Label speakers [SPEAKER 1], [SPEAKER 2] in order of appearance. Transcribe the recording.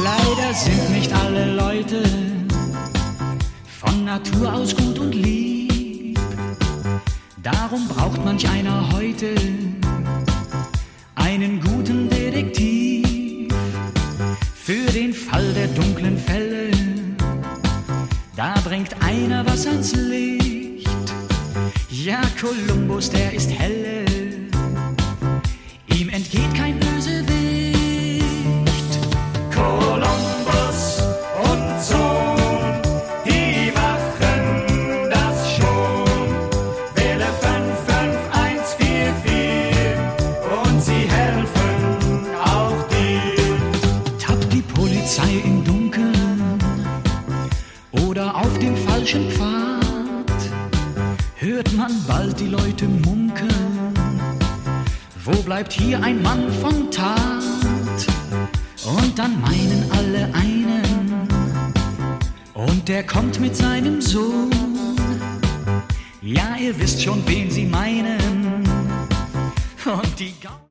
[SPEAKER 1] Leider sind nicht alle Leute von Natur aus gut und lieb. Darum braucht manch einer heute einen guten Detektiv. Für den Fall der dunklen Fälle, da bringt einer was ans Licht. Ja, Kolumbus, der ist helle, ihm entgeht kein Bösewicht. Kolumbus und Sohn, die machen das schon. Wähle 55144 und sie helfen auch dir. Tappt die Polizei im Dunkeln oder auf dem falschen Pfad, hört man bald die Leute munkeln. Wo bleibt hier ein Mann von Tat? Und dann meinen alle einen, und der kommt mit seinem Sohn. Ja, ihr wisst schon, wen sie meinen. Und die